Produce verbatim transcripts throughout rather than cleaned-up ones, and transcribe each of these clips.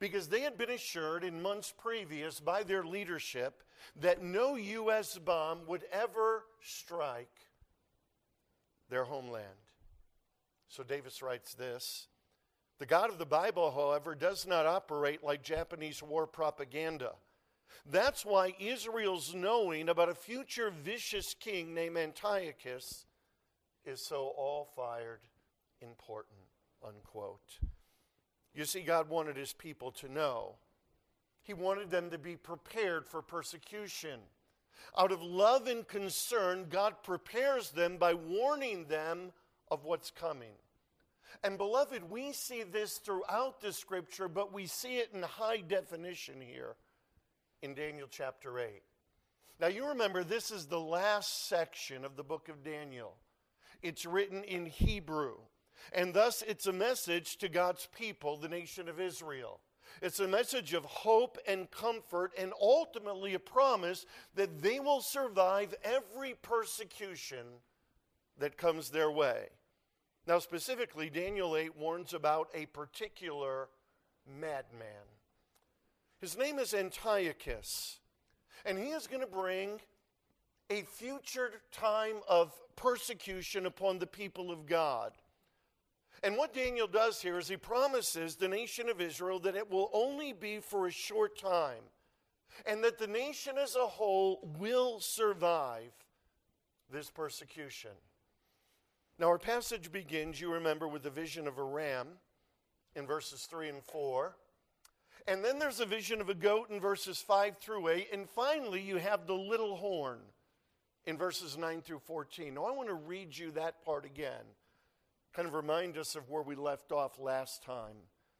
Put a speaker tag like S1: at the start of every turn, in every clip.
S1: because they had been assured in months previous by their leadership that no U S bomb would ever strike their homeland. So Davis writes this: the God of the Bible, however, does not operate like Japanese war propaganda. That's why Israel's knowing about a future vicious king named Antiochus is so all-fired important, unquote. You see, God wanted his people to know. He wanted them to be prepared for persecution. Out of love and concern, God prepares them by warning them of what's coming. And beloved, we see this throughout the scripture, but we see it in high definition here in Daniel chapter eight. Now you remember, this is the last section of the book of Daniel. It's written in Hebrew, and thus it's a message to God's people, the nation of Israel. It's a message of hope and comfort, and ultimately a promise that they will survive every persecution that comes their way. Now specifically, Daniel eight warns about a particular madman. His name is Antiochus, and he is going to bring a future time of persecution upon the people of God. And what Daniel does here is he promises the nation of Israel that it will only be for a short time, and that the nation as a whole will survive this persecution. Now our passage begins, you remember, with the vision of a ram in verses three and four. And then there's a vision of a goat in verses five through eight. And finally, you have the little horn in verses nine through fourteen. Now I want to read you that part again. Kind of remind us of where we left off last time.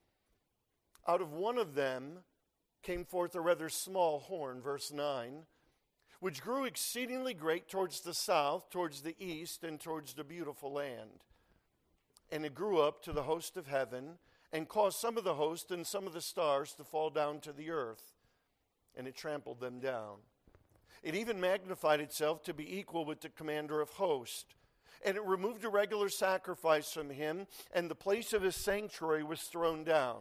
S1: Out of one of them came forth a rather small horn, verse nine, which grew exceedingly great towards the south, towards the east, and towards the beautiful land. And it grew up to the host of heaven, and caused some of the host and some of the stars to fall down to the earth, and it trampled them down. It even magnified itself to be equal with the commander of hosts. And it removed a regular sacrifice from him, and the place of his sanctuary was thrown down.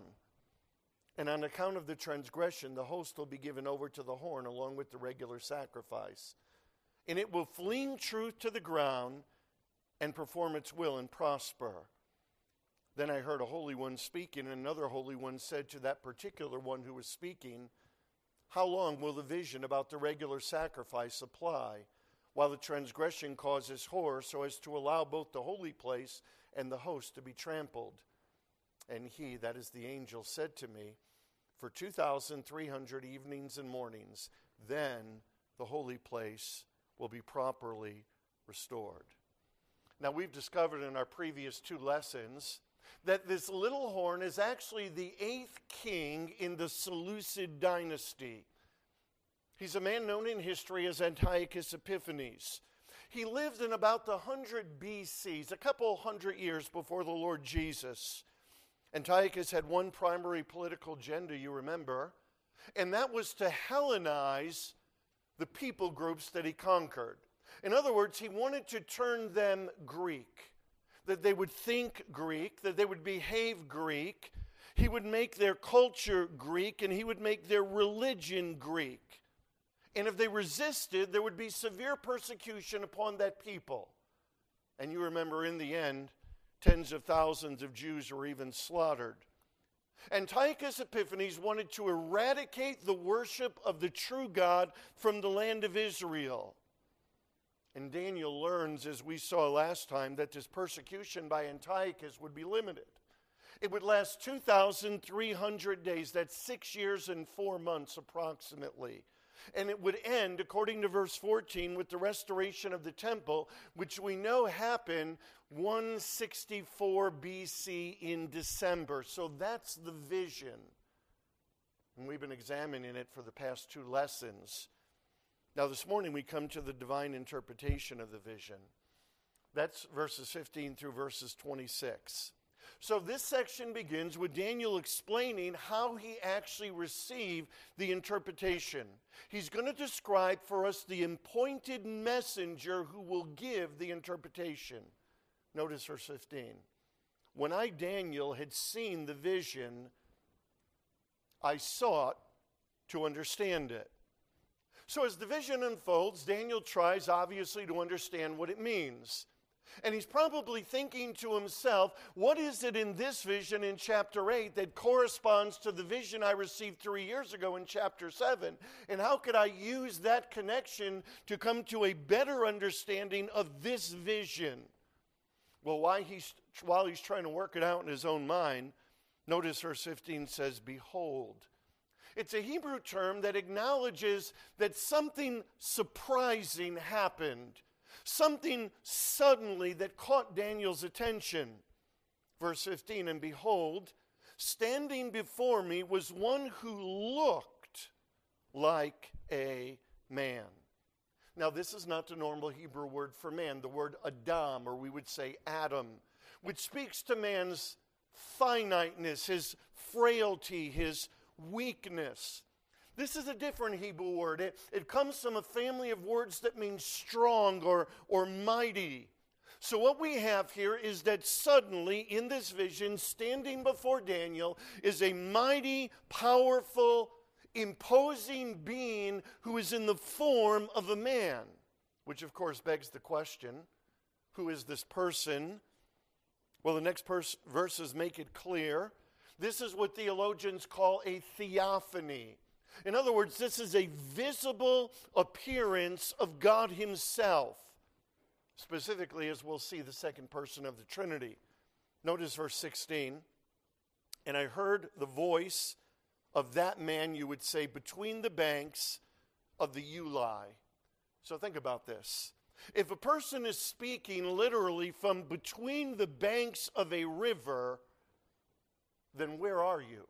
S1: And on account of the transgression, the host will be given over to the horn along with the regular sacrifice. And it will fling truth to the ground and perform its will and prosper. Then I heard a holy one speaking, and another holy one said to that particular one who was speaking, how long will the vision about the regular sacrifice apply, while the transgression causes horror, so as to allow both the holy place and the host to be trampled? And he, that is the angel, said to me, for two thousand three hundred evenings and mornings, then the holy place will be properly restored. Now we've discovered in our previous two lessons that this little horn is actually the eighth king in the Seleucid dynasty. He's a man known in history as Antiochus Epiphanes. He lived in about the one hundred B C, a couple hundred years before the Lord Jesus. Antiochus had one primary political agenda, you remember, and that was to Hellenize the people groups that he conquered. In other words, he wanted to turn them Greek, that they would think Greek, that they would behave Greek. He would make their culture Greek, and he would make their religion Greek. And if they resisted, there would be severe persecution upon that people. And you remember, in the end, tens of thousands of Jews were even slaughtered. Antiochus Epiphanes wanted to eradicate the worship of the true God from the land of Israel. And Daniel learns, as we saw last time, that this persecution by Antiochus would be limited. It would last two thousand three hundred days. That's six years and four months approximately. And it would end, according to verse fourteen, with the restoration of the temple, which we know happened one sixty-four B C in December. So that's the vision. And we've been examining it for the past two lessons. Now this morning we come to the divine interpretation of the vision. That's verses fifteen through verses twenty-six. So this section begins with Daniel explaining how he actually received the interpretation. He's going to describe for us the appointed messenger who will give the interpretation. Notice verse fifteen. When I, Daniel, had seen the vision, I sought to understand it. So as the vision unfolds, Daniel tries obviously to understand what it means. And he's probably thinking to himself, what is it in this vision in chapter eight that corresponds to the vision I received three years ago in chapter seven? And how could I use that connection to come to a better understanding of this vision? Well, while he's, while he's trying to work it out in his own mind, notice verse fifteen says, behold. It's a Hebrew term that acknowledges that something surprising happened. Something suddenly that caught Daniel's attention. Verse fifteen, and behold, standing before me was one who looked like a man. Now, this is not the normal Hebrew word for man, the word Adam, or we would say Adam, which speaks to man's finiteness, his frailty, his weakness. This is a different Hebrew word. It, it comes from a family of words that mean strong or, or mighty. So what we have here is that suddenly in this vision, standing before Daniel, is a mighty, powerful, imposing being who is in the form of a man. Which of course begs the question, who is this person? Well, the next pers- verses make it clear. This is what theologians call a theophany. In other words, this is a visible appearance of God himself. Specifically, as we'll see, the second person of the Trinity. Notice verse sixteen. And I heard the voice of that man, you would say, between the banks of the Ulai. So think about this. If a person is speaking literally from between the banks of a river, then where are you?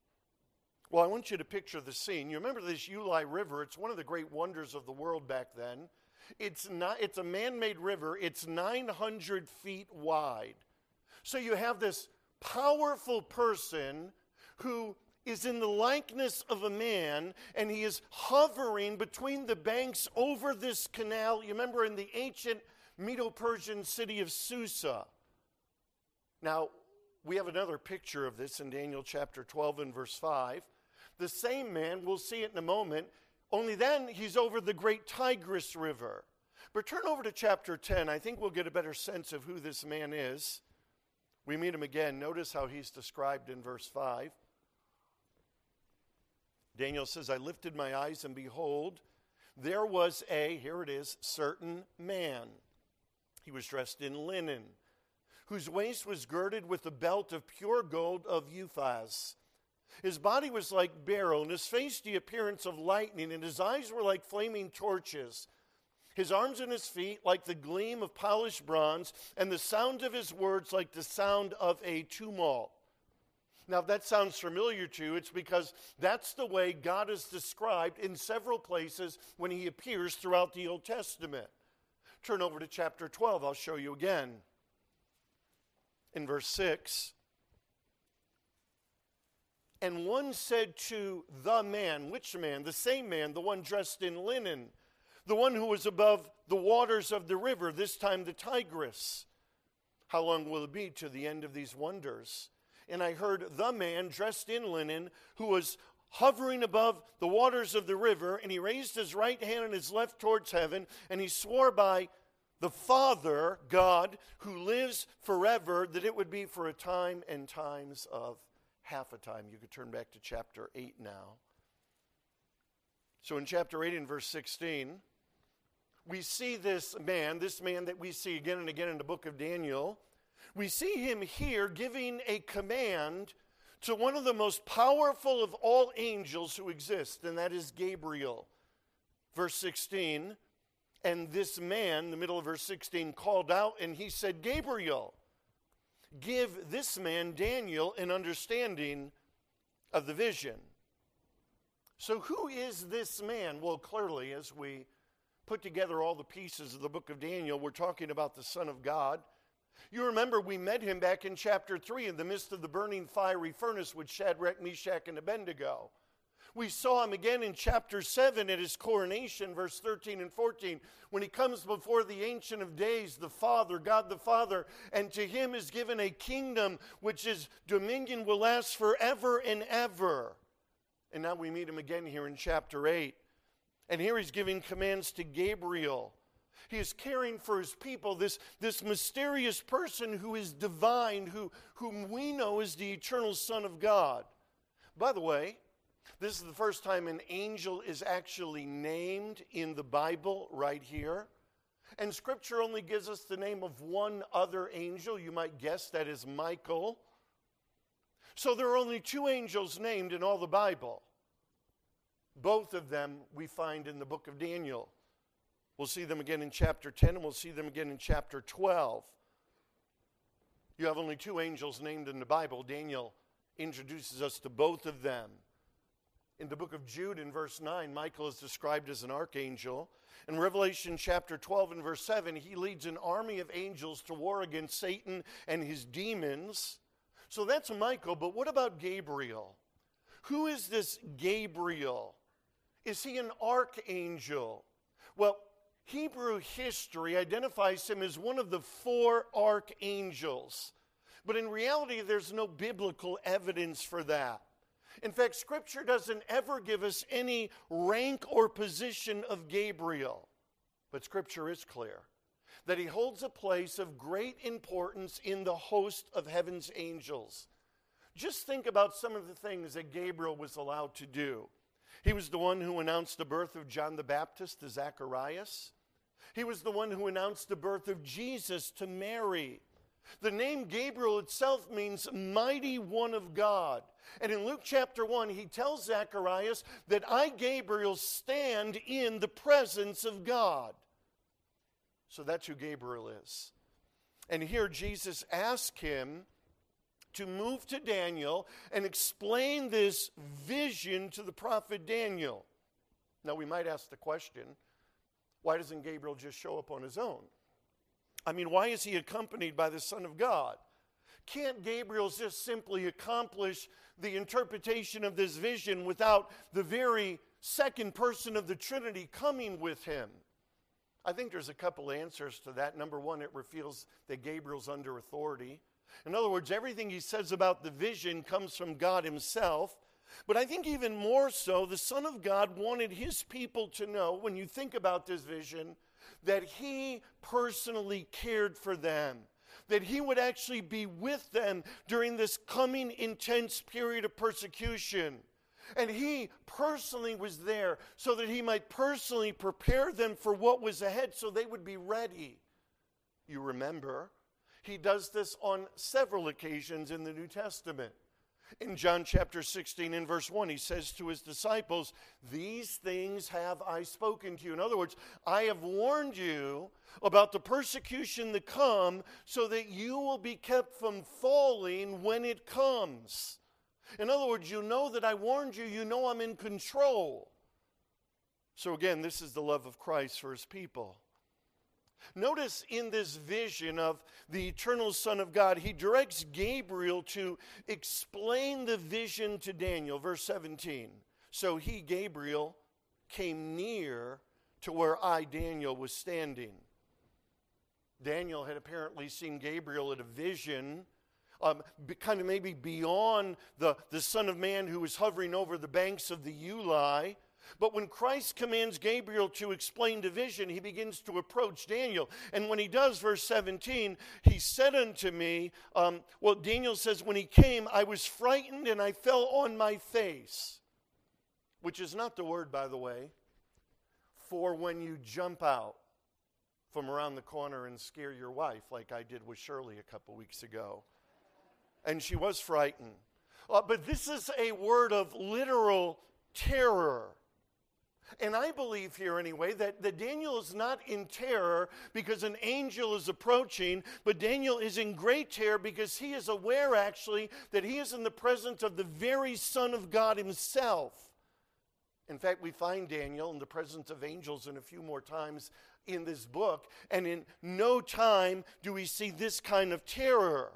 S1: Well, I want you to picture the scene. You remember this Ulai River. It's one of the great wonders of the world back then. It's not. It's a man-made river. It's nine hundred feet wide. So you have this powerful person who is in the likeness of a man, and he is hovering between the banks over this canal. You remember in the ancient Medo-Persian city of Susa. Now, we have another picture of this in Daniel chapter twelve and verse five. The same man, we'll see it in a moment, only then he's over the great Tigris River. But turn over to chapter ten. I think we'll get a better sense of who this man is. We meet him again. Notice how he's described in verse five. Daniel says, I lifted my eyes, and behold, there was a, here it is, certain man. He was dressed in linen, whose waist was girded with a belt of pure gold of Uphaz. His body was like beryl, and his face the appearance of lightning, and his eyes were like flaming torches. His arms and his feet like the gleam of polished bronze, and the sound of his words like the sound of a tumult. Now, if that sounds familiar to you, it's because that's the way God is described in several places when he appears throughout the Old Testament. Turn over to chapter twelve. I'll show you again. In verse six, and one said to the man, which man? The same man, the one dressed in linen, the one who was above the waters of the river, this time the Tigris. How long will it be to the end of these wonders? And I heard the man dressed in linen who was hovering above the waters of the river, and he raised his right hand and his left towards heaven, and he swore by the Father, God, who lives forever, that it would be for a time and times of half a time. You could turn back to chapter eight now. So in chapter eight and verse sixteen, we see this man, this man that we see again and again in the book of Daniel. We see him here giving a command to one of the most powerful of all angels who exist, and that is Gabriel. Verse sixteen, and this man, the middle of verse sixteen, called out and he said, Gabriel, give this man, Daniel, an understanding of the vision. So who is this man? Well, clearly, as we put together all the pieces of the book of Daniel, we're talking about the Son of God. You remember we met him back in chapter three in the midst of the burning fiery furnace with Shadrach, Meshach, and Abednego. We saw him again in chapter seven at his coronation, verse thirteen and fourteen, when he comes before the Ancient of Days, the Father, God the Father, and to him is given a kingdom which his dominion will last forever and ever. now we meet him again here in chapter eight. And here he's giving commands to Gabriel. He is caring for his people, this, this mysterious person who is divine, who, whom we know as the eternal Son of God. By the way, this is the first time an angel is actually named in the Bible right here. And Scripture only gives us the name of one other angel. You might guess that is Michael. So there are only two angels named in all the Bible. Both of them we find in the book of Daniel. We'll see them again in chapter ten, and we'll see them again in chapter twelve. You have only two angels named in the Bible. Daniel introduces us to both of them. In the book of Jude, in verse nine, Michael is described as an archangel. In Revelation chapter twelve and verse seven, he leads an army of angels to war against Satan and his demons. So that's Michael, but what about Gabriel? Who is this Gabriel? Is he an archangel? Well, Hebrew history identifies him as one of the four archangels. But in reality, there's no biblical evidence for that. In fact, Scripture doesn't ever give us any rank or position of Gabriel. But Scripture is clear that he holds a place of great importance in the host of heaven's angels. Just think about some of the things that Gabriel was allowed to do. He was the one who announced the birth of John the Baptist to Zacharias. He was the one who announced the birth of Jesus to Mary. The name Gabriel itself means mighty one of God. And in Luke chapter one, he tells Zacharias that I, Gabriel, stand in the presence of God. So that's who Gabriel is. And here Jesus asked him to move to Daniel and explain this vision to the prophet Daniel. Now we might ask the question, why doesn't Gabriel just show up on his own? I mean, why is he accompanied by the Son of God? Can't Gabriel just simply accomplish the interpretation of this vision without the very second person of the Trinity coming with him? I think there's a couple answers to that. Number one, it reveals that Gabriel's under authority. In other words, everything he says about the vision comes from God himself. But I think even more so, the Son of God wanted his people to know, when you think about this vision, that he personally cared for them, that he would actually be with them during this coming intense period of persecution. And he personally was there so that he might personally prepare them for what was ahead so they would be ready. You remember, he does this on several occasions in the New Testament. In John chapter sixteen and verse one, he says to his disciples, these things have I spoken to you. In other words, I have warned you about the persecution to come so that you will be kept from falling when it comes. In other words, you know that I warned you, you know I'm in control. So again, this is the love of Christ for his people. Notice in this vision of the eternal Son of God, he directs Gabriel to explain the vision to Daniel. Verse seventeen. So he, Gabriel, came near to where I, Daniel, was standing. Daniel had apparently seen Gabriel at a vision, um, kind of maybe beyond the, the Son of Man who was hovering over the banks of the Ulai. But when Christ commands Gabriel to explain the vision, he begins to approach Daniel. And when he does, verse seventeen, he said unto me, um, well, Daniel says, when he came, I was frightened and I fell on my face. Which is not the word, by the way, for when you jump out from around the corner and scare your wife, like I did with Shirley a couple weeks ago. And she was frightened. Uh, but this is a word of literal terror. And I believe here anyway that, that Daniel is not in terror because an angel is approaching, but Daniel is in great terror because he is aware actually that he is in the presence of the very Son of God himself. In fact, we find Daniel in the presence of angels in a few more times in this book, and in no time do we see this kind of terror.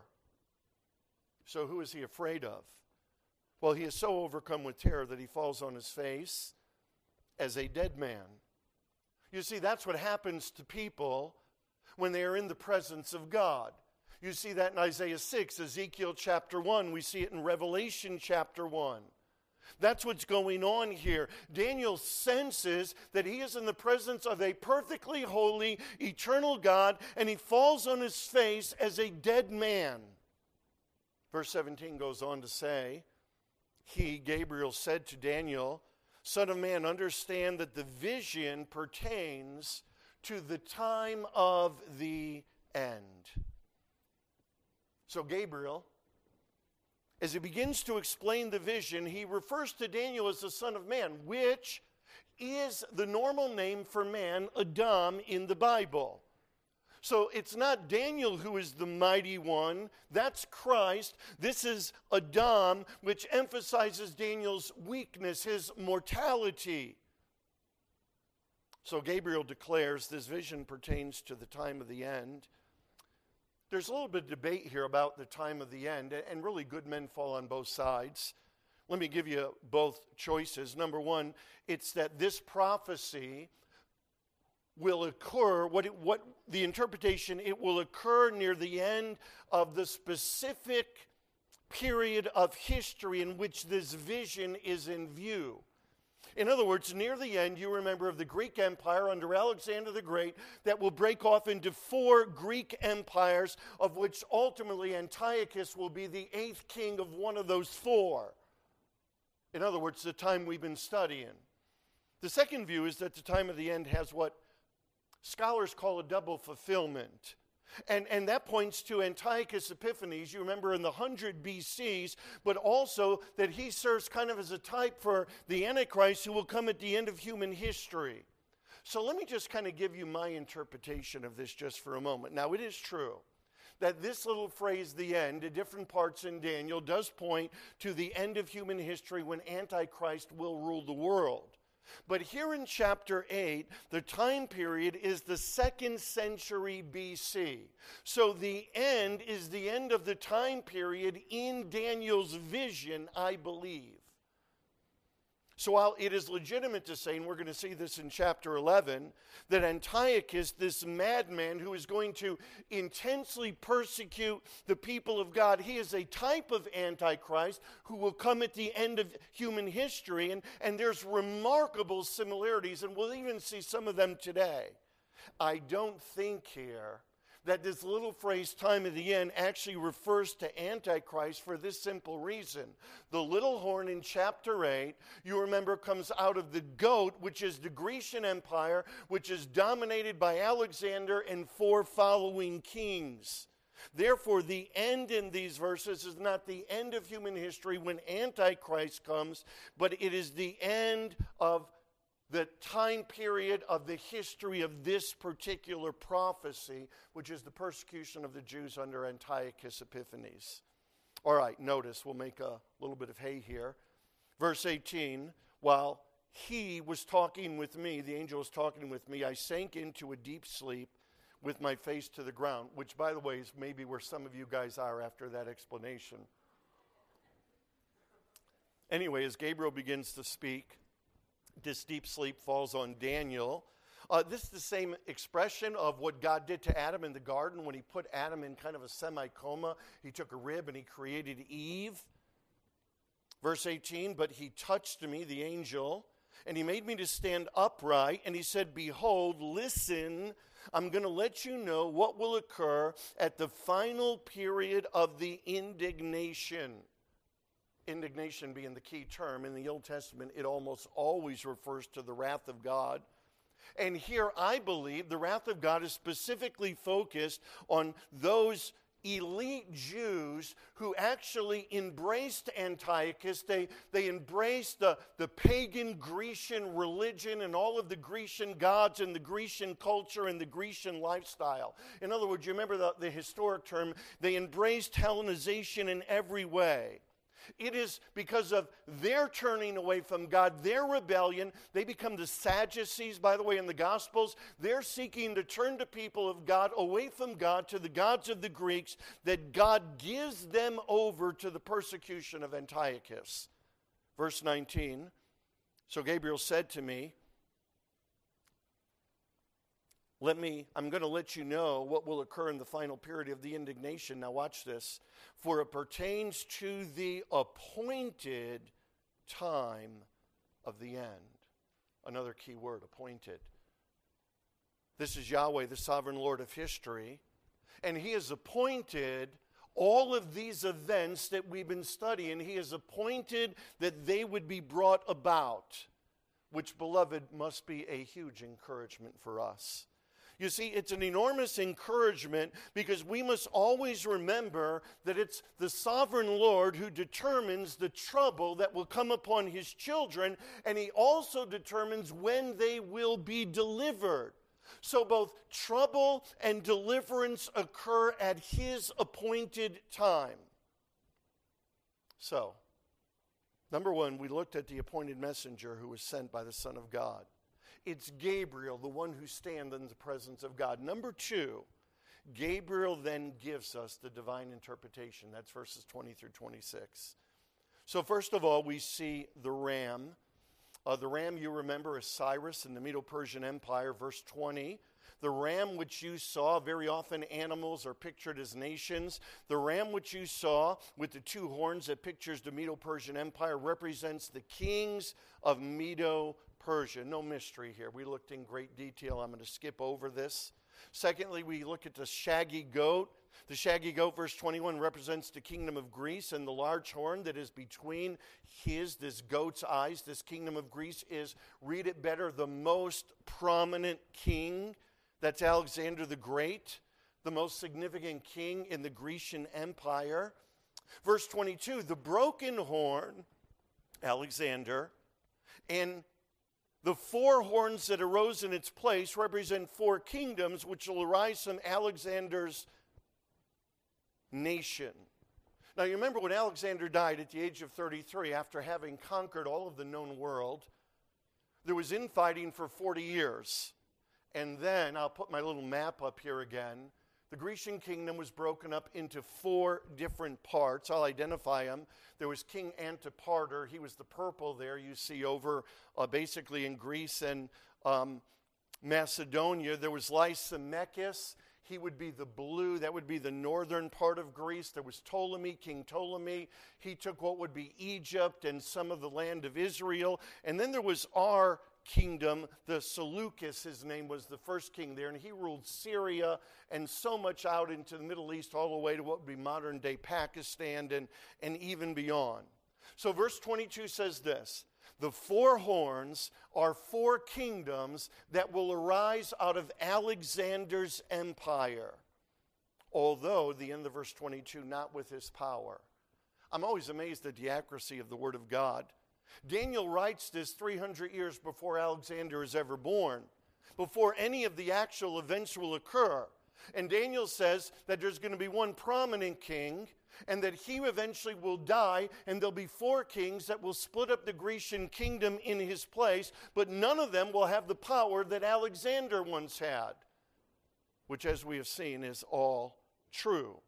S1: So who is he afraid of? Well, he is so overcome with terror that he falls on his face as a dead man. You see, that's what happens to people when they are in the presence of God. You see that in Isaiah six, Ezekiel chapter one. We see it in Revelation chapter one. That's what's going on here. Daniel senses that he is in the presence of a perfectly holy, eternal God, and he falls on his face as a dead man. Verse seventeen goes on to say, he, Gabriel, said to Daniel, Son of man, understand that the vision pertains to the time of the end. So Gabriel, as he begins to explain the vision, he refers to Daniel as the Son of Man, which is the normal name for man, Adam, in the Bible. So it's not Daniel who is the mighty one. That's Christ. This is Adam, which emphasizes Daniel's weakness, his mortality. So Gabriel declares this vision pertains to the time of the end. There's a little bit of debate here about the time of the end, and really good men fall on both sides. Let me give you both choices. Number one, it's that this prophecy will occur, what, it, what the interpretation, it will occur near the end of the specific period of history in which this vision is in view. In other words, near the end, you remember of the Greek Empire under Alexander the Great that will break off into four Greek empires, of which ultimately Antiochus will be the eighth king of one of those four. In other words, the time we've been studying. The second view is that the time of the end has what scholars call a double fulfillment. And, and that points to Antiochus Epiphanes, you remember in the one hundred B Cs, but also that he serves kind of as a type for the Antichrist who will come at the end of human history. So let me just kind of give you my interpretation of this just for a moment. Now, it is true that this little phrase, the end, at different parts in Daniel, does point to the end of human history when Antichrist will rule the world. But here in chapter eight, the time period is the second century B C. So the end is the end of the time period in Daniel's vision, I believe. So while it is legitimate to say, and we're going to see this in chapter eleven, that Antiochus, this madman who is going to intensely persecute the people of God, he is a type of Antichrist who will come at the end of human history. And, and there's remarkable similarities, and we'll even see some of them today. I don't think here that this little phrase, time of the end, actually refers to Antichrist for this simple reason. The little horn in chapter eight, you remember, comes out of the goat, which is the Grecian Empire, which is dominated by Alexander and four following kings. Therefore, the end in these verses is not the end of human history when Antichrist comes, but it is the end of the time period of the history of this particular prophecy, which is the persecution of the Jews under Antiochus Epiphanes. All right, notice, we'll make a little bit of hay here. Verse eighteen, while he was talking with me, the angel was talking with me, I sank into a deep sleep with my face to the ground, which, by the way, is maybe where some of you guys are after that explanation. Anyway, as Gabriel begins to speak, this deep sleep falls on Daniel. Uh, this is the same expression of what God did to Adam in the garden when he put Adam in kind of a semi-coma. He took a rib and he created Eve. Verse eighteen, but he touched me, the angel, and he made me to stand upright, and he said, behold, listen, I'm going to let you know what will occur at the final period of the indignation. Indignation being the key term. In the Old Testament, it almost always refers to the wrath of God. And here, I believe, the wrath of God is specifically focused on those elite Jews who actually embraced Antiochus. They, they embraced the, the pagan Grecian religion and all of the Grecian gods and the Grecian culture and the Grecian lifestyle. In other words, you remember the, the historic term, they embraced Hellenization in every way. It is because of their turning away from God, their rebellion. They become the Sadducees, by the way, in the Gospels. They're seeking to turn the people of God away from God to the gods of the Greeks, that God gives them over to the persecution of Antiochus. Verse nineteen, so Gabriel said to me, Let me, I'm going to let you know what will occur in the final period of the indignation. Now watch this. For it pertains to the appointed time of the end. Another key word, appointed. This is Yahweh, the sovereign Lord of history, and he has appointed all of these events that we've been studying. He has appointed that they would be brought about, which, beloved, must be a huge encouragement for us. You see, it's an enormous encouragement because we must always remember that it's the sovereign Lord who determines the trouble that will come upon his children, and he also determines when they will be delivered. So both trouble and deliverance occur at his appointed time. So, number one, we looked at the appointed messenger who was sent by the Son of God. It's Gabriel, the one who stands in the presence of God. Number two, Gabriel then gives us the divine interpretation. That's verses twenty through twenty-six. So first of all, we see the ram. Uh, the ram, you remember, is Cyrus in the Medo-Persian Empire, verse twenty. The ram which you saw, very often animals are pictured as nations. The ram which you saw with the two horns that pictures the Medo-Persian Empire represents the kings of Medo-Persia. No mystery here. We looked in great detail. I'm going to skip over this. Secondly, we look at the shaggy goat. The shaggy goat, verse twenty-one, represents the kingdom of Greece, and the large horn that is between his, this goat's eyes, this kingdom of Greece is, read it better, the most prominent king. That's Alexander the Great, the most significant king in the Grecian Empire. Verse twenty-two, the broken horn, Alexander, and the four horns that arose in its place represent four kingdoms which will arise from Alexander's nation. Now you remember when Alexander died at the age of thirty-three, after having conquered all of the known world, there was infighting for forty years. And then, I'll put my little map up here again, the Grecian kingdom was broken up into four different parts. I'll identify them. There was King Antipater. He was the purple there you see over uh, basically in Greece and um, Macedonia. There was Lysimachus. He would be the blue. That would be the northern part of Greece. There was Ptolemy, King Ptolemy. He took what would be Egypt and some of the land of Israel. And then there was our kingdom, the Seleucus, his name was the first king there, and he ruled Syria and so much out into the Middle East, all the way to what would be modern-day Pakistan and, and even beyond. So verse twenty-two says this, the four horns are four kingdoms that will arise out of Alexander's empire, although, the end of verse twenty-two, not with his power. I'm always amazed at the accuracy of the Word of God. Daniel writes this three hundred years before Alexander is ever born, before any of the actual events will occur. And Daniel says that there's going to be one prominent king, and that he eventually will die, and there'll be four kings that will split up the Grecian kingdom in his place, but none of them will have the power that Alexander once had, which, as we have seen, is all true.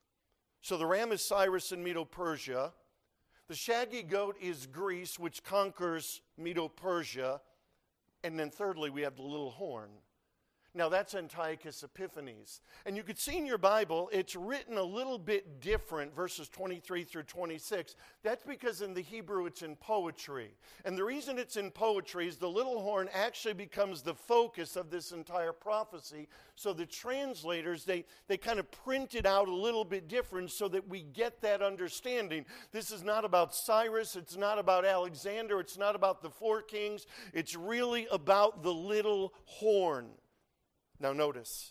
S1: So the ram is Cyrus in Medo-Persia. The shaggy goat is Greece, which conquers Medo-Persia. And then thirdly, we have the little horn. Now that's Antiochus Epiphanes. And you could see in your Bible, it's written a little bit different, verses twenty-three through twenty-six. That's because in the Hebrew it's in poetry. And the reason it's in poetry is the little horn actually becomes the focus of this entire prophecy. So the translators, they, they kind of print it out a little bit different so that we get that understanding. This is not about Cyrus, it's not about Alexander, it's not about the four kings. It's really about the little horn. Now notice,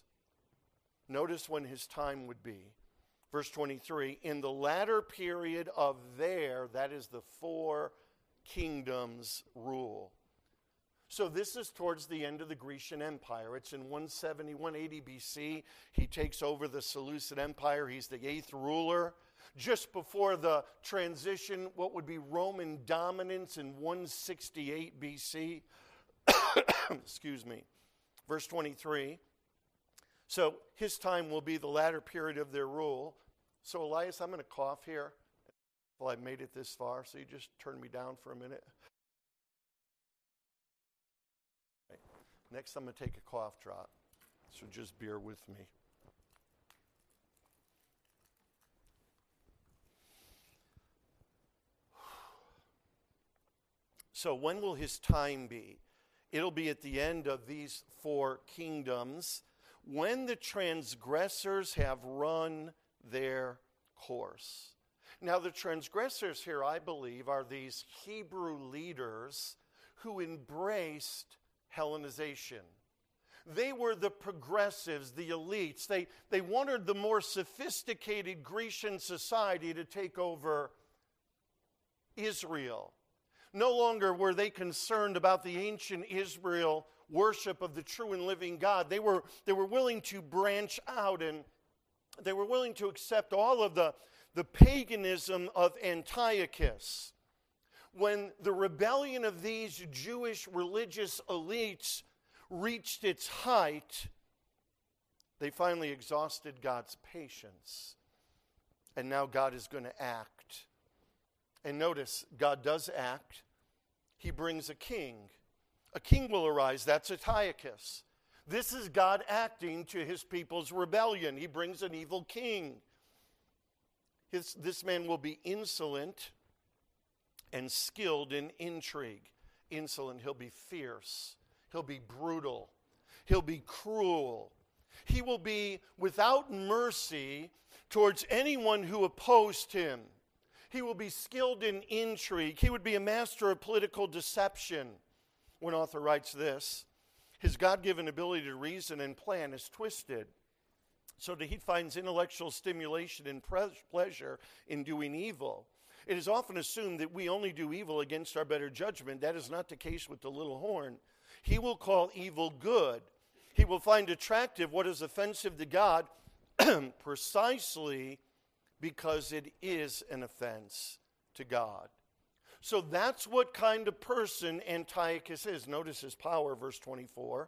S1: notice when his time would be. Verse twenty-three, in the latter period of their, that is the four kingdoms rule. So this is towards the end of the Grecian Empire. It's in one seventy, one eighty B C. He takes over the Seleucid Empire. He's the eighth ruler. Just before the transition, what would be Roman dominance in one sixty-eight B C. Excuse me. Verse twenty-three, so his time will be the latter period of their rule. So Elias, I'm going to cough here. Well, I made it this far, so you just turn me down for a minute. Okay. Next, I'm going to take a cough drop, so just bear with me. So when will his time be? It'll be at the end of these four kingdoms, when the transgressors have run their course. Now, the transgressors here, I believe, are these Hebrew leaders who embraced Hellenization. They were the progressives, the elites. They, they wanted the more sophisticated Grecian society to take over Israel. No longer were they concerned about the ancient Israel worship of the true and living God. They were, they were willing to branch out, and they were willing to accept all of the, the paganism of Antiochus. When the rebellion of these Jewish religious elites reached its height, they finally exhausted God's patience. And now God is going to act. And notice, God does act. He brings a king. A king will arise. That's Antiochus. This is God acting to his people's rebellion. He brings an evil king. His, this man will be insolent and skilled in intrigue. Insolent, he'll be fierce. He'll be brutal. He'll be cruel. He will be without mercy towards anyone who opposed him. He will be skilled in intrigue. He would be a master of political deception. One author writes this: his God-given ability to reason and plan is twisted, so that he finds intellectual stimulation and pleasure in doing evil. It is often assumed that we only do evil against our better judgment. That is not the case with the little horn. He will call evil good. He will find attractive what is offensive to God precisely because it is an offense to God. So that's what kind of person Antiochus is. Notice his power, verse twenty-four.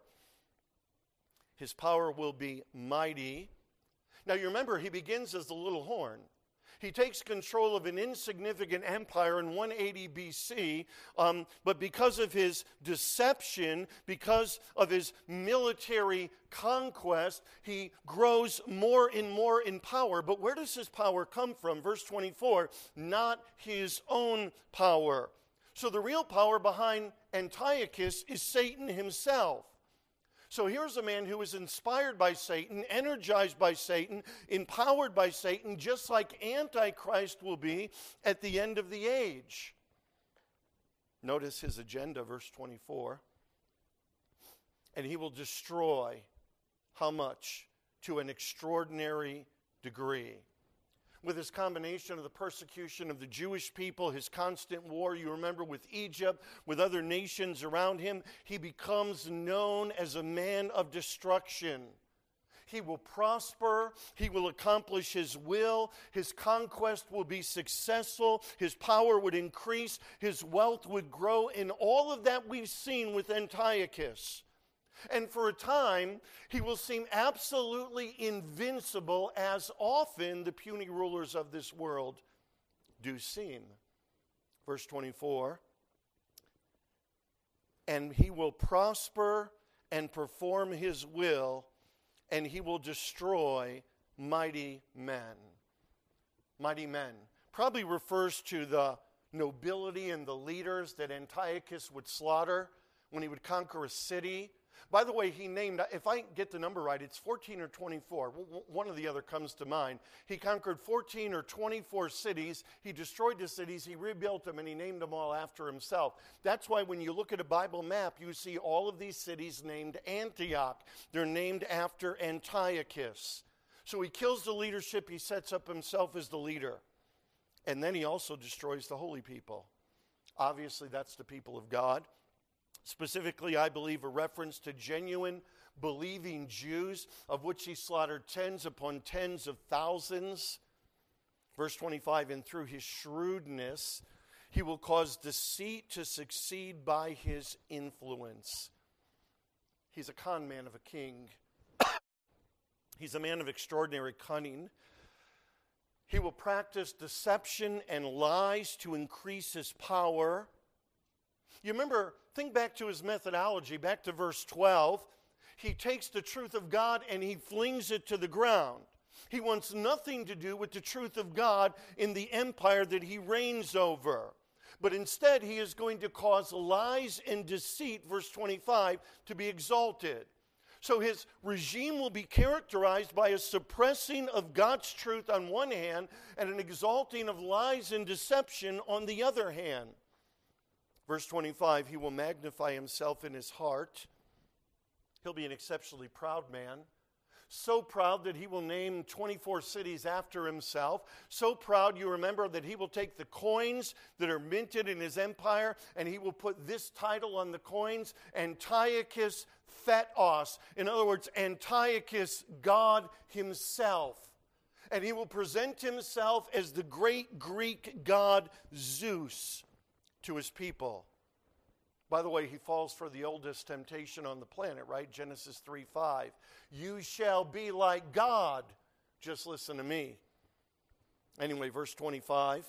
S1: His power will be mighty. Now you remember, he begins as the little horn. He takes control of an insignificant empire in one eighty B C, um, but because of his deception, because of his military conquest, he grows more and more in power. But where does his power come from? Verse twenty-four, not his own power. So the real power behind Antiochus is Satan himself. So here's a man who is inspired by Satan, energized by Satan, empowered by Satan, just like Antichrist will be at the end of the age. Notice his agenda, verse twenty-four. And he will destroy, how much? To an extraordinary degree. With his combination of the persecution of the Jewish people, his constant war, you remember, with Egypt, with other nations around him, he becomes known as a man of destruction. He will prosper. He will accomplish his will. His conquest will be successful. His power would increase. His wealth would grow. And all of that we've seen with Antiochus. And for a time, he will seem absolutely invincible, as often the puny rulers of this world do seem. Verse twenty-four, and he will prosper and perform his will, and he will destroy mighty men. Mighty men probably refers to the nobility and the leaders that Antiochus would slaughter when he would conquer a city. By the way, he named, if I get the number right, it's fourteen or twenty-four. One or the other comes to mind. He conquered fourteen or twenty-four cities. He destroyed the cities. He rebuilt them, and he named them all after himself. That's why when you look at a Bible map, you see all of these cities named Antioch. They're named after Antiochus. So he kills the leadership. He sets up himself as the leader. And then he also destroys the holy people. Obviously, that's the people of God. Specifically, I believe a reference to genuine believing Jews, of which he slaughtered tens upon tens of thousands. Verse twenty-five, and through his shrewdness, he will cause deceit to succeed by his influence. He's a con man of a king. He's a man of extraordinary cunning. He will practice deception and lies to increase his power. You remember, think back to his methodology, back to verse twelve. He takes the truth of God and he flings it to the ground. He wants nothing to do with the truth of God in the empire that he reigns over. But instead, he is going to cause lies and deceit, verse twenty-five, to be exalted. So his regime will be characterized by a suppressing of God's truth on one hand and an exalting of lies and deception on the other hand. Verse twenty-five, he will magnify himself in his heart. He'll be an exceptionally proud man. So proud that he will name twenty-four cities after himself. So proud, you remember, that he will take the coins that are minted in his empire and he will put this title on the coins, Antiochus Theos. In other words, Antiochus, God himself. And he will present himself as the great Greek god Zeus to his people. By the way, he falls for the oldest temptation on the planet, right? Genesis three five. You shall be like God. Just listen to me. Anyway, verse twenty-five.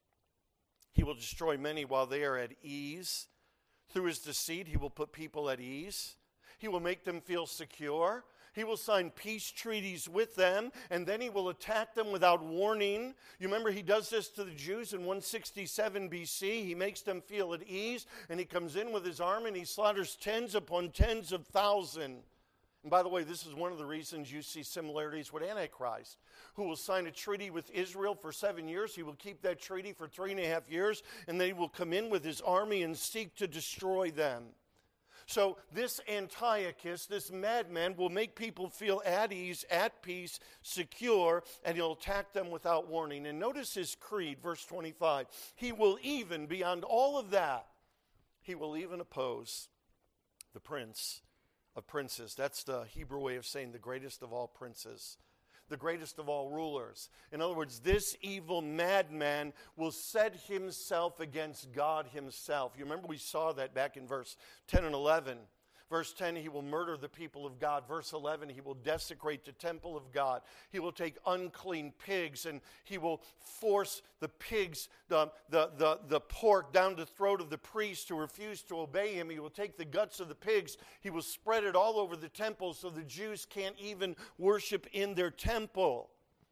S1: He will destroy many while they are at ease. Through his deceit, he will put people at ease. He will make them feel secure. He will sign peace treaties with them, and then he will attack them without warning. You remember he does this to the Jews in one sixty-seven B C. He makes them feel at ease, and he comes in with his army, and he slaughters tens upon tens of thousands. And by the way, this is one of the reasons you see similarities with Antichrist, who will sign a treaty with Israel for seven years. He will keep that treaty for three and a half years, and then he will come in with his army and seek to destroy them. So this Antiochus, this madman, will make people feel at ease, at peace, secure, and he'll attack them without warning. And notice his creed, verse twenty-five. He will even, beyond all of that, he will even oppose the prince of princes. That's the Hebrew way of saying the greatest of all princes, the greatest of all rulers. In other words, this evil madman will set himself against God himself. You remember we saw that back in verse ten and eleven. Verse ten, he will murder the people of God. Verse eleven, he will desecrate the temple of God. He will take unclean pigs and he will force the pigs, the, the, the, the pork down the throat of the priest who refuse to obey him. He will take the guts of the pigs. He will spread it all over the temple so the Jews can't even worship in their temple.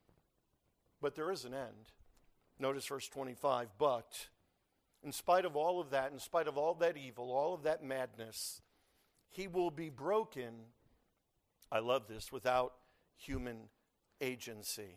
S1: But there is an end. Notice verse twenty-five. But in spite of all of that, in spite of all that evil, all of that madness, he will be broken, I love this, without human agency.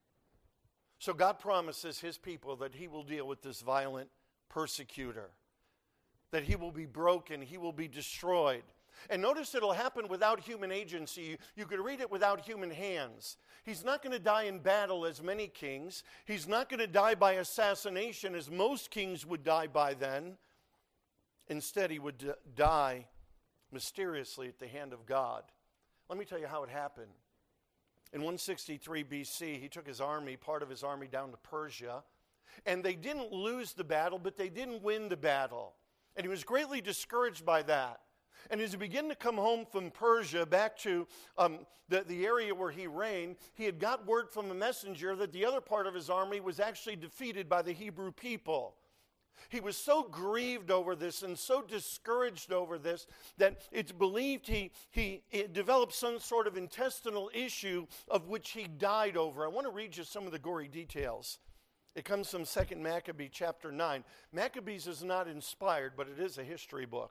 S1: So God promises his people that he will deal with this violent persecutor, that he will be broken, he will be destroyed. And notice it'll happen without human agency. You could read it without human hands. He's not going to die in battle as many kings. He's not going to die by assassination as most kings would die by then. Instead, he would d- die mysteriously at the hand of God. Let me tell you how it happened. In one sixty-three B C, he took his army, part of his army, down to Persia. And they didn't lose the battle, but they didn't win the battle. And he was greatly discouraged by that. And as he began to come home from Persia back to um, the, the area where he reigned, he had got word from a messenger that the other part of his army was actually defeated by the Hebrew people. He was so grieved over this and so discouraged over this that it's believed he, he developed some sort of intestinal issue of which he died over. I want to read you some of the gory details. It comes from Second Maccabees chapter nine. Maccabees is not inspired, but it is a history book.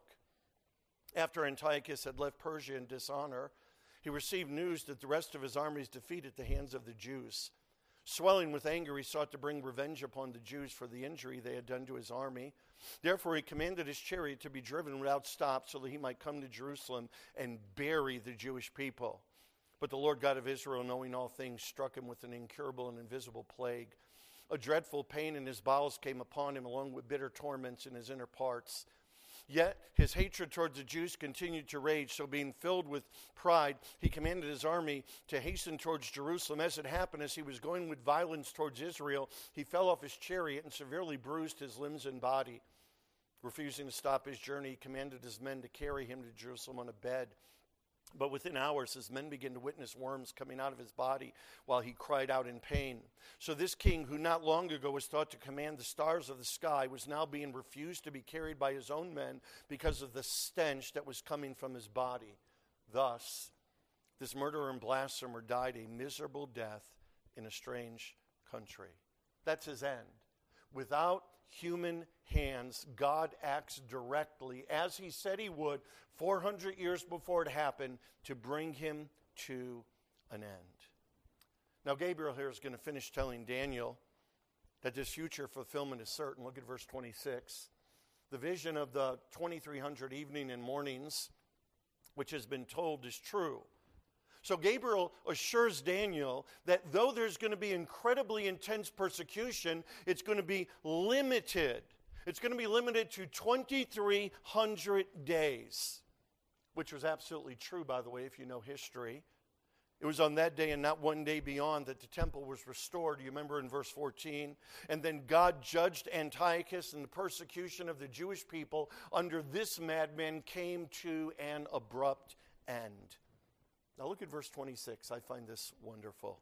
S1: After Antiochus had left Persia in dishonor, he received news that the rest of his armies defeated at the hands of the Jews. Swelling with anger, he sought to bring revenge upon the Jews for the injury they had done to his army. Therefore, he commanded his chariot to be driven without stop so that he might come to Jerusalem and bury the Jewish people. But the Lord God of Israel, knowing all things, struck him with an incurable and invisible plague. A dreadful pain in his bowels came upon him, along with bitter torments in his inner parts. Yet his hatred towards the Jews continued to rage, so being filled with pride, he commanded his army to hasten towards Jerusalem. As it happened, as he was going with violence towards Israel, he fell off his chariot and severely bruised his limbs and body. Refusing to stop his journey, he commanded his men to carry him to Jerusalem on a bed. But within hours, his men began to witness worms coming out of his body while he cried out in pain. So this king, who not long ago was thought to command the stars of the sky, was now being refused to be carried by his own men because of the stench that was coming from his body. Thus, this murderer and blasphemer died a miserable death in a strange country. That's his end. Without human hands, God acts directly, as he said he would, four hundred years before it happened, to bring him to an end. Now, Gabriel here is going to finish telling Daniel that this future fulfillment is certain. Look at verse twenty-six. The vision of the twenty-three hundred evening and mornings, which has been told, is true. So Gabriel assures Daniel that though there's going to be incredibly intense persecution, it's going to be limited. It's going to be limited to twenty-three hundred days, which was absolutely true, by the way, if you know history. It was on that day and not one day beyond that the temple was restored. You remember in verse fourteen? And then God judged Antiochus, and the persecution of the Jewish people under this madman came to an abrupt end. Now look at verse twenty-six. I find this wonderful.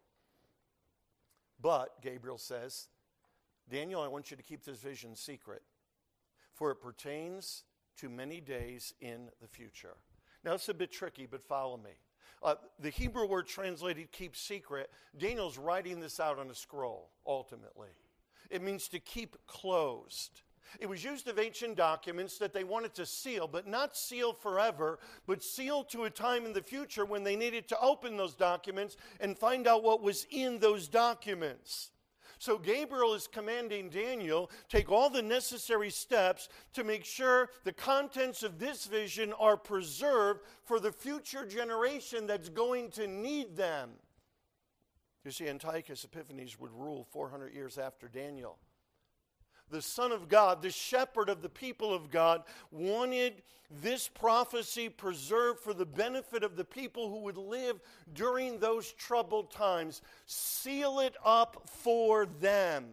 S1: But, Gabriel says, Daniel, I want you to keep this vision secret, for it pertains to many days in the future. Now it's a bit tricky, but follow me. Uh, the Hebrew word translated keep secret, Daniel's writing this out on a scroll, ultimately. It means to keep closed. It was used of ancient documents that they wanted to seal, but not seal forever, but seal to a time in the future when they needed to open those documents and find out what was in those documents. So Gabriel is commanding Daniel, take all the necessary steps to make sure the contents of this vision are preserved for the future generation that's going to need them. You see, Antiochus Epiphanes would rule four hundred years after Daniel. The Son of God, the shepherd of the people of God, wanted this prophecy preserved for the benefit of the people who would live during those troubled times. Seal it up for them.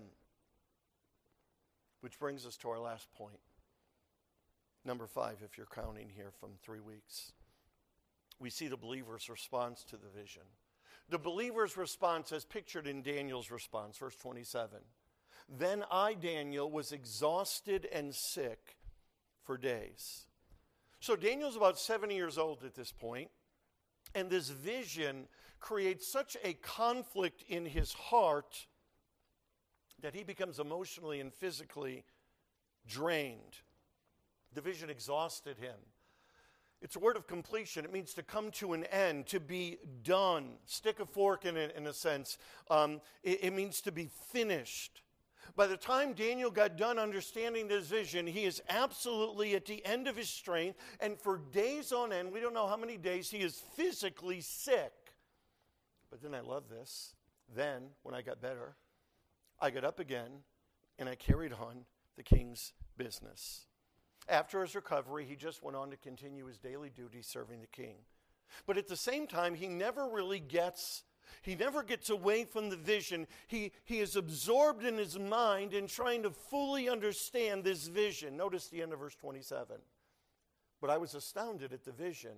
S1: Which brings us to our last point. Number five, if you're counting here from three weeks. We see the believer's response to the vision. The believer's response as pictured in Daniel's response, verse twenty-seven. Then I, Daniel, was exhausted and sick for days. So Daniel's about seventy years old at this point, and this vision creates such a conflict in his heart that he becomes emotionally and physically drained. The vision exhausted him. It's a word of completion. It means to come to an end, to be done. Stick a fork in it, in a sense. Um, it, it means to be finished. By the time Daniel got done understanding this vision, he is absolutely at the end of his strength, and for days on end, we don't know how many days, he is physically sick. But then I love this. Then, when I got better, I got up again, and I carried on the king's business. After his recovery, he just went on to continue his daily duties serving the king. But at the same time, he never really gets He never gets away from the vision. He, he is absorbed in his mind in trying to fully understand this vision. Notice the end of verse twenty-seven. But I was astounded at the vision,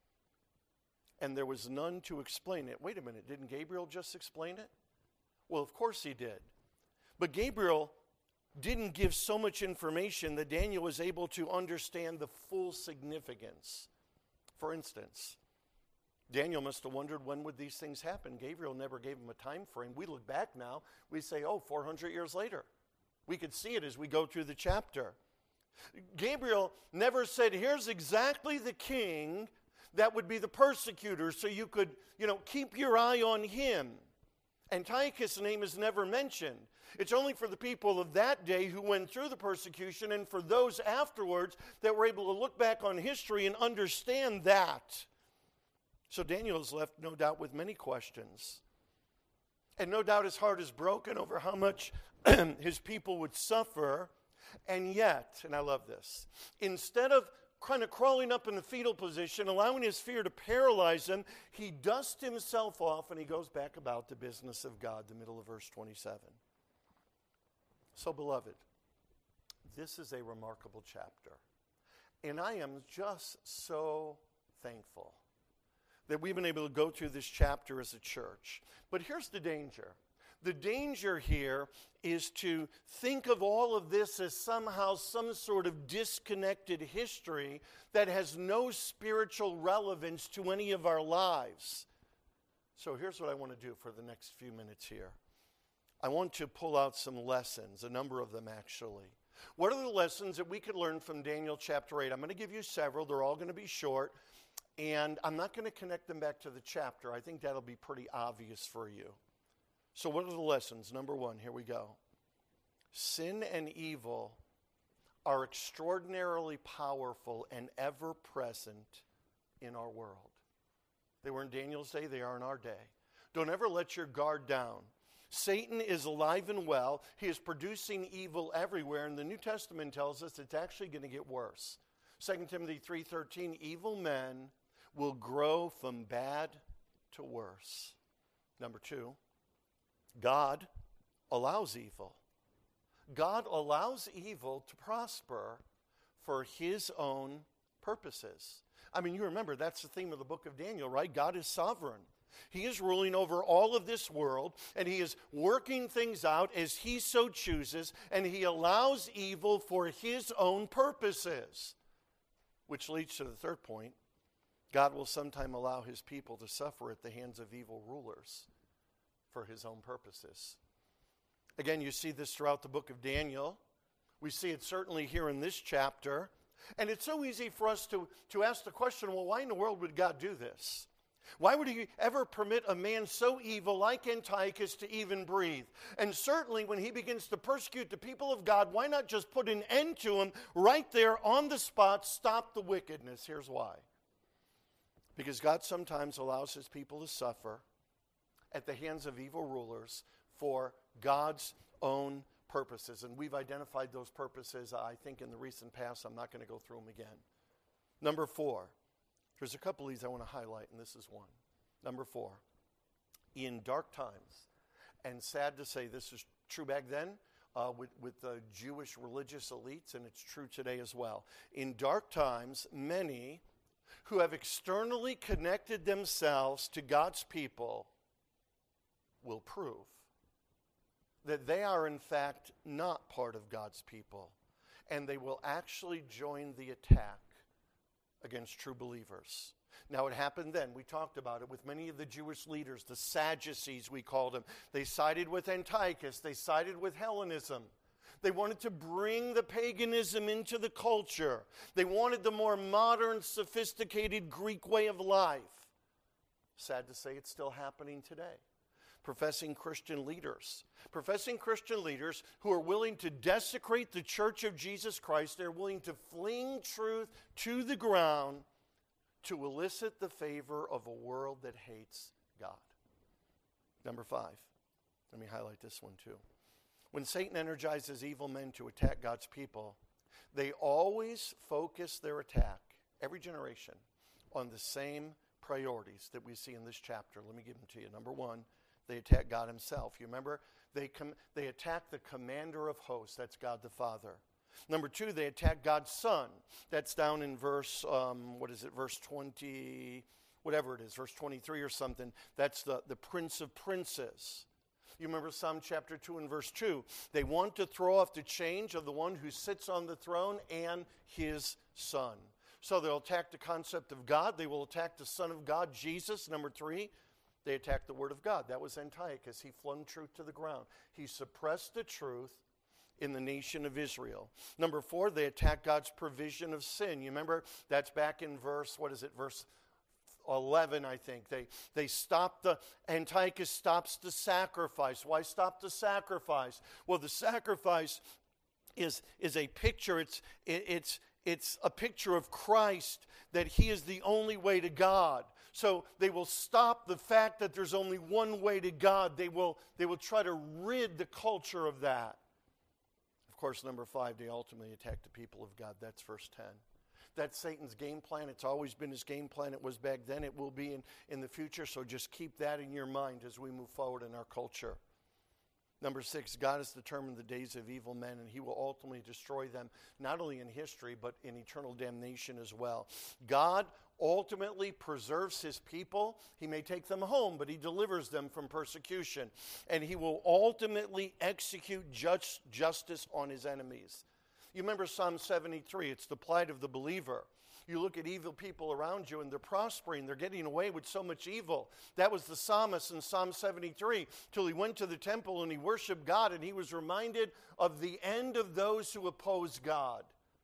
S1: and there was none to explain it. Wait a minute, didn't Gabriel just explain it? Well, of course he did. But Gabriel didn't give so much information that Daniel was able to understand the full significance. For instance, Daniel must have wondered, when would these things happen? Gabriel never gave him a time frame. We look back now, we say, oh, four hundred years later. We could see it as we go through the chapter. Gabriel never said, here's exactly the king that would be the persecutor, so you could, you know, keep your eye on him. Antiochus' name is never mentioned. It's only for the people of that day who went through the persecution, and for those afterwards that were able to look back on history and understand that. So Daniel is left, no doubt, with many questions. And no doubt his heart is broken over how much his people would suffer. And yet, and I love this, instead of kind of crawling up in a fetal position, allowing his fear to paralyze him, he dusts himself off and he goes back about the business of God, the middle of verse twenty-seven. So, beloved, this is a remarkable chapter. And I am just so thankful that we've been able to go through this chapter as a church. But here's the danger. The danger here is to think of all of this as somehow some sort of disconnected history that has no spiritual relevance to any of our lives. So here's what I want to do for the next few minutes here. I want to pull out some lessons, a number of them actually, What are the lessons that we could learn from Daniel chapter eight? I'm going to give you several. They're all going to be short. And I'm not going to connect them back to the chapter. I think that'll be pretty obvious for you. So what are the lessons? Number one, here we go. Sin and evil are extraordinarily powerful and ever present in our world. They were in Daniel's day, they are in our day. Don't ever let your guard down. Satan is alive and well. He is producing evil everywhere, and the New Testament tells us it's actually going to get worse. Second Timothy three thirteen, evil men will grow from bad to worse. Number two, God allows evil. God allows evil to prosper for his own purposes. I mean, you remember, that's the theme of the book of Daniel, right? God is sovereign. He is ruling over all of this world, and he is working things out as he so chooses, and he allows evil for his own purposes. Which leads to the third point. God will sometime allow his people to suffer at the hands of evil rulers for his own purposes. Again, you see this throughout the book of Daniel. We see it certainly here in this chapter. And it's so easy for us to, to ask the question, well, why in the world would God do this? Why would he ever permit a man so evil like Antiochus to even breathe? And certainly when he begins to persecute the people of God, why not just put an end to him right there on the spot, stop the wickedness? Here's why. Because God sometimes allows his people to suffer at the hands of evil rulers for God's own purposes. And we've identified those purposes, I think, in the recent past. I'm not going to go through them again. Number four. There's a couple of these I want to highlight, and this is one. Number four. In dark times, and sad to say this is true back then uh, with, with the Jewish religious elites, and it's true today as well. In dark times, many who have externally connected themselves to God's people will prove that they are in fact not part of God's people, and they will actually join the attack against true believers. Now, it happened then. We talked about it with many of the Jewish leaders, the Sadducees we called them. They sided with Antiochus. They sided with Hellenism. They wanted to bring the paganism into the culture. They wanted the more modern, sophisticated Greek way of life. Sad to say, it's still happening today. Professing Christian leaders. Professing Christian leaders who are willing to desecrate the church of Jesus Christ. They're willing to fling truth to the ground to elicit the favor of a world that hates God. Number five. Let me highlight this one too. When Satan energizes evil men to attack God's people, they always focus their attack, every generation, on the same priorities that we see in this chapter. Let me give them to you. Number one, they attack God himself. You remember? They com- they attack the commander of hosts. That's God the Father. Number two, they attack God's Son. That's down in verse, um, what is it, verse twenty, whatever it is, verse twenty-three or something. That's the, the Prince of Princes. You remember Psalm chapter two and verse two. They want to throw off the chains of the one who sits on the throne and his Son. So they'll attack the concept of God. They will attack the Son of God, Jesus. Number three, they attacked the Word of God. That was Antiochus. He flung truth to the ground. He suppressed the truth in the nation of Israel. Number four, they attacked God's provision of sin. You remember, that's back in verse, what is it, verse eleven, I think. They they stopped the, Antiochus stops the sacrifice. Why stop the sacrifice? Well, the sacrifice is, is a picture, it's, it, it's, it's a picture of Christ, that he is the only way to God. So they will stop the fact that there's only one way to God. They will, they will try to rid the culture of that. Of course, number five, they ultimately attack the people of God. That's verse ten. That's Satan's game plan. It's always been his game plan. It was back then. It will be in, in the future. So just keep that in your mind as we move forward in our culture. Number six, God has determined the days of evil men, and he will ultimately destroy them, not only in history, but in eternal damnation as well. God ultimately preserves his people. He may take them home, but he delivers them from persecution. And he will ultimately execute just, justice on his enemies. You remember Psalm seventy-three. It's the plight of the believer. You look at evil people around you and they're prospering. They're getting away with so much evil. That was the psalmist in Psalm seventy-three, till he went to the temple and he worshiped God, and he was reminded of the end of those who oppose God.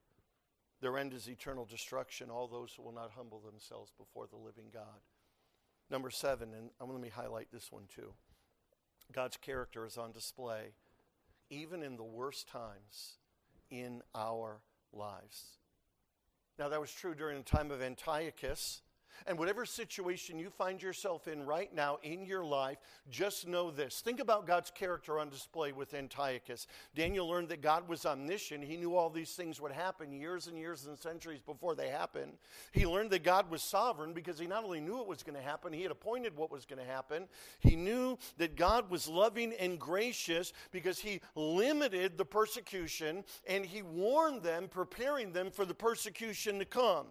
S1: Their end is eternal destruction, all those who will not humble themselves before the living God. Number seven, and let me highlight this one too. God's character is on display even in the worst times in our lives. Now, that was true during the time of Antiochus. And whatever situation you find yourself in right now in your life, just know this. Think about God's character on display with Antiochus. Daniel learned that God was omniscient. He knew all these things would happen years and years and centuries before they happened. He learned that God was sovereign because he not only knew it was going to happen, he had appointed what was going to happen. He knew that God was loving and gracious because he limited the persecution and he warned them, preparing them for the persecution to come.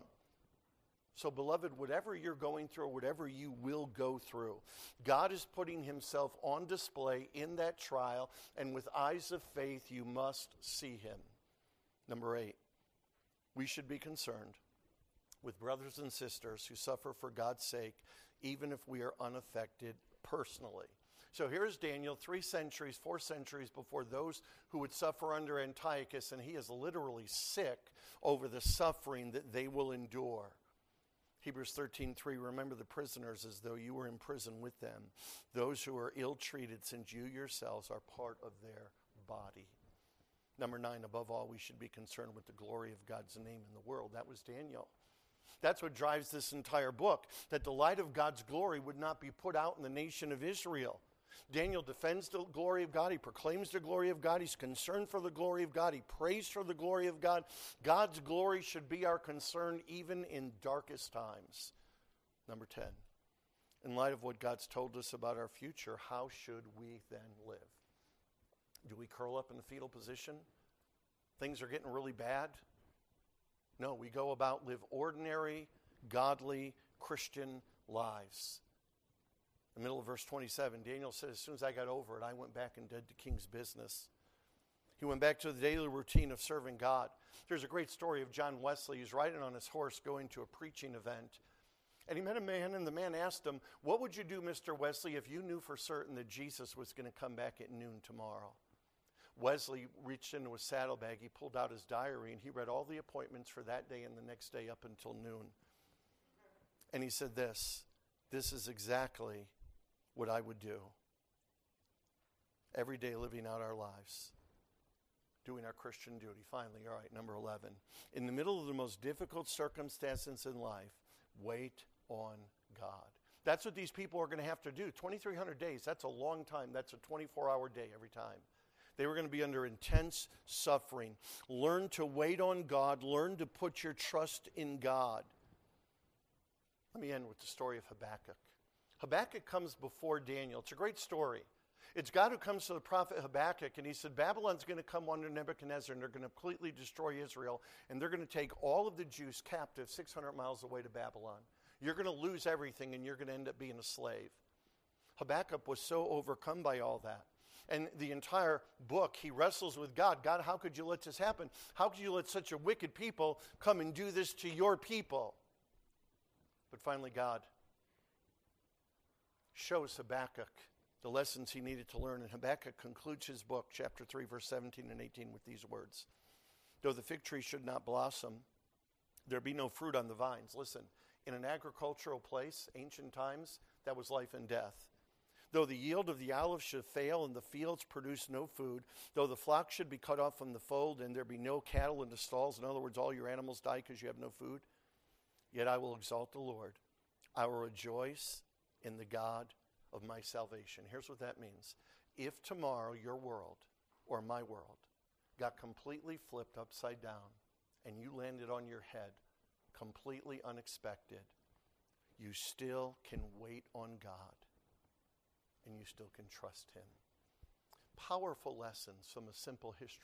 S1: So, beloved, whatever you're going through, whatever you will go through, God is putting himself on display in that trial, and with eyes of faith, you must see him. Number eight, we should be concerned with brothers and sisters who suffer for God's sake, even if we are unaffected personally. So here's Daniel, three centuries, four centuries before those who would suffer under Antiochus, and he is literally sick over the suffering that they will endure. Hebrews thirteen three, remember the prisoners as though you were in prison with them, those who are ill-treated, since you yourselves are part of their body. Number nine, above all, we should be concerned with the glory of God's name in the world. That was Daniel. That's what drives this entire book, that the light of God's glory would not be put out in the nation of Israel. Daniel defends the glory of God. He proclaims the glory of God. He's concerned for the glory of God. He prays for the glory of God. God's glory should be our concern even in darkest times. Number ten, in light of what God's told us about our future, how should we then live? Do we curl up in the fetal position? Things are getting really bad? No, we go about, live ordinary, godly, Christian lives. In the middle of verse twenty-seven, Daniel said, as soon as I got over it, I went back and did the king's business. He went back to the daily routine of serving God. There's a great story of John Wesley. He's riding on his horse going to a preaching event. And he met a man, and the man asked him, what would you do, Mister Wesley, if you knew for certain that Jesus was going to come back at noon tomorrow? Wesley reached into his saddlebag. He pulled out his diary, and he read all the appointments for that day and the next day up until noon. And he said this, this is exactly what I would do. Every day living out our lives, doing our Christian duty. Finally, all right, number eleven. In the middle of the most difficult circumstances in life, wait on God. That's what these people are going to have to do. twenty-three hundred days, that's a long time. That's a twenty-four hour day every time. They were going to be under intense suffering. Learn to wait on God. Learn to put your trust in God. Let me end with the story of Habakkuk. Habakkuk comes before Daniel. It's a great story. It's God who comes to the prophet Habakkuk, and he said, Babylon's going to come under Nebuchadnezzar, and they're going to completely destroy Israel, and they're going to take all of the Jews captive six hundred miles away to Babylon. You're going to lose everything, and you're going to end up being a slave. Habakkuk was so overcome by all that. And the entire book, he wrestles with God. God, how could you let this happen? How could you let such a wicked people come and do this to your people? But finally, God shows Habakkuk the lessons he needed to learn. And Habakkuk concludes his book, chapter three, verse seventeen and eighteen, with these words. Though the fig tree should not blossom, there be no fruit on the vines. Listen, in an agricultural place, ancient times, that was life and death. Though the yield of the olive should fail and the fields produce no food, though the flock should be cut off from the fold and there be no cattle in the stalls, in other words, all your animals die because you have no food, yet I will exalt the Lord. I will rejoice in the God of my salvation. Here's what that means. If tomorrow your world or my world got completely flipped upside down and you landed on your head completely unexpected, you still can wait on God and you still can trust him. Powerful lessons from a simple history